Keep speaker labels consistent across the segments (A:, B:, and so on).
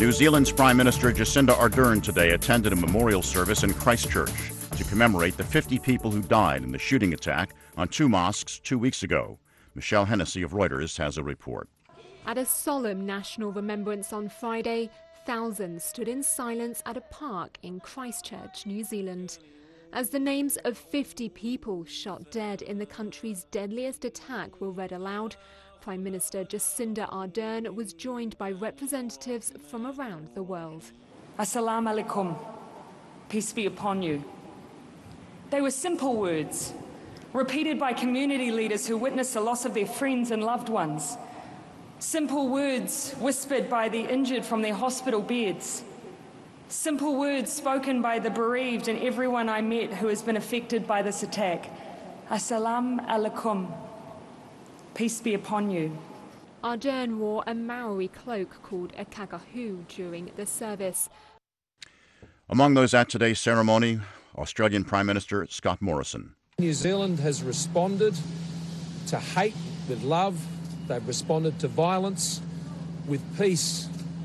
A: New Zealand's Prime Minister Jacinda Ardern today attended a memorial service in Christchurch to commemorate the 50 people who died in the shooting attack on 2 mosques 2 weeks ago. Michelle Hennessy of Reuters has a report.
B: At a solemn national remembrance on Friday, thousands stood in silence at a park in Christchurch, New Zealand, as the names of 50 people shot dead in the country's deadliest attack were read aloud. Prime Minister Jacinda Ardern was joined by representatives from around the world.
C: Assalamu alaikum, peace be upon you. They were simple words, repeated by community leaders who witnessed the loss of their friends and loved ones. Simple words whispered by the injured from their hospital beds. Simple words spoken by the bereaved and everyone I met who has been affected by this attack. Assalamu alaikum. Peace be upon you.
B: Ardern wore a Maori cloak called a kakahu during the service.
A: Among those at today's ceremony, Australian Prime Minister Scott Morrison.
D: New Zealand has responded to hate with love. They've responded to violence with peace.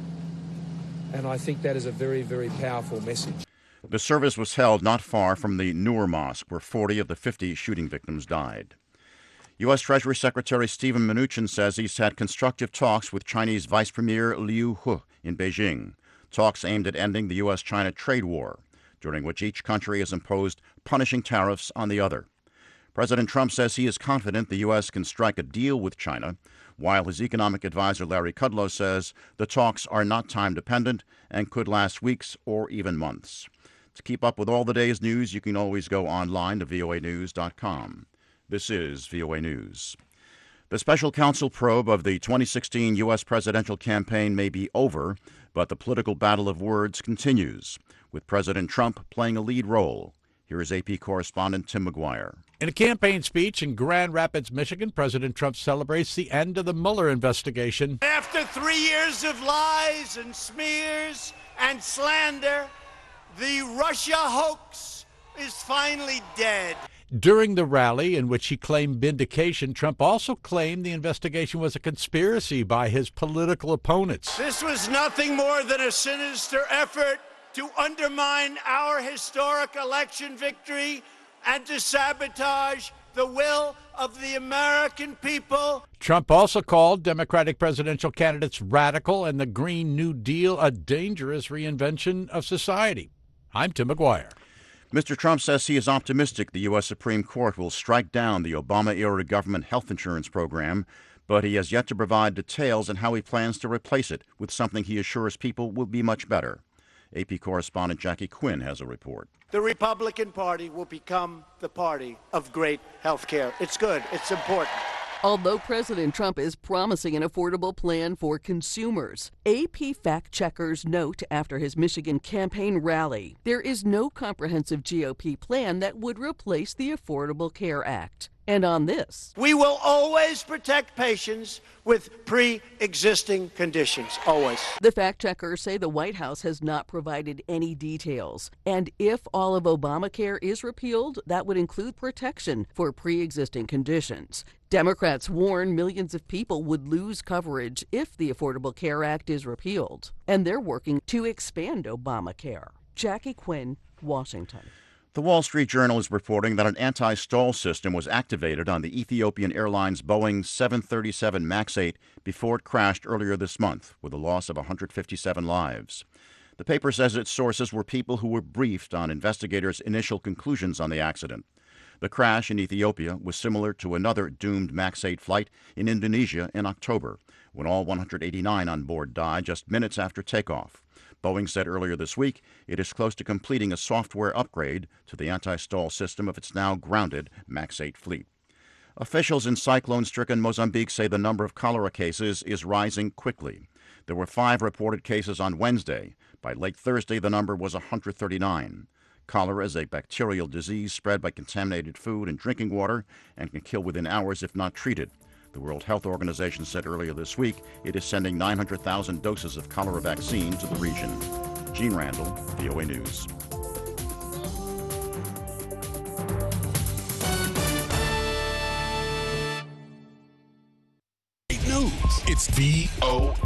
D: And I think that is a very, very powerful message.
A: The service was held not far from the Noor Mosque, where 40 of the 50 shooting victims died. U.S. Treasury Secretary Steven Mnuchin says he's had constructive talks with Chinese Vice Premier Liu He in Beijing, talks aimed at ending the U.S.-China trade war, during which each country has imposed punishing tariffs on the other. President Trump says he is confident the U.S. can strike a deal with China, while his economic advisor Larry Kudlow says the talks are not time-dependent and could last weeks or even months. To keep up with all the day's news, you can always go online to voanews.com. This is VOA News. The special counsel probe of the 2016 U.S. presidential campaign may be over, but the political battle of words continues, with President Trump playing a lead role. Here is AP correspondent Tim McGuire.
E: In a campaign speech in Grand Rapids, Michigan, President Trump celebrates the end of the Mueller investigation.
F: After 3 years of lies and smears and slander, the Russia hoax is finally dead.
E: During the rally in which he claimed vindication, Trump also claimed the investigation was a conspiracy by his political opponents.
F: This was nothing more than a sinister effort to undermine our historic election victory and to sabotage the will of the American people.
E: Trump also called Democratic presidential candidates radical and the Green New Deal a dangerous reinvention of society. I'm Tim McGuire.
A: Mr. Trump says he is optimistic the U.S. Supreme Court will strike down the Obama-era government health insurance program, but he has yet to provide details on how he plans to replace it with something he assures people will be much better. AP correspondent Jackie Quinn has a report.
F: The Republican Party will become the party of great health care. It's good. It's important.
G: Although President Trump is promising an affordable plan for consumers, AP fact-checkers note after his Michigan campaign rally, there is no comprehensive GOP plan that would replace the Affordable Care Act. And on this,
F: we will always protect patients with pre-existing conditions, always.
G: The fact-checkers say the White House has not provided any details. And if all of Obamacare is repealed, that would include protection for pre-existing conditions. Democrats warn millions of people would lose coverage if the Affordable Care Act is repealed. And they're working to expand Obamacare. Jackie Quinn, Washington.
A: The Wall Street Journal is reporting that an anti-stall system was activated on the Ethiopian Airlines Boeing 737 MAX 8 before it crashed earlier this month, with a loss of 157 lives. The paper says its sources were people who were briefed on investigators' initial conclusions on the accident. The crash in Ethiopia was similar to another doomed MAX 8 flight in Indonesia in October, when all 189 on board died just minutes after takeoff. Boeing said earlier this week it is close to completing a software upgrade to the anti-stall system of its now grounded MAX 8 fleet. Officials in cyclone-stricken Mozambique say the number of cholera cases is rising quickly. There were 5 reported cases on Wednesday. By late Thursday, the number was 139. Cholera is a bacterial disease spread by contaminated food and drinking water and can kill within hours if not treated. The World Health Organization said earlier this week it is sending 900,000 doses of cholera vaccine to the region. Gene Randall, VOA News.
H: It's VOA.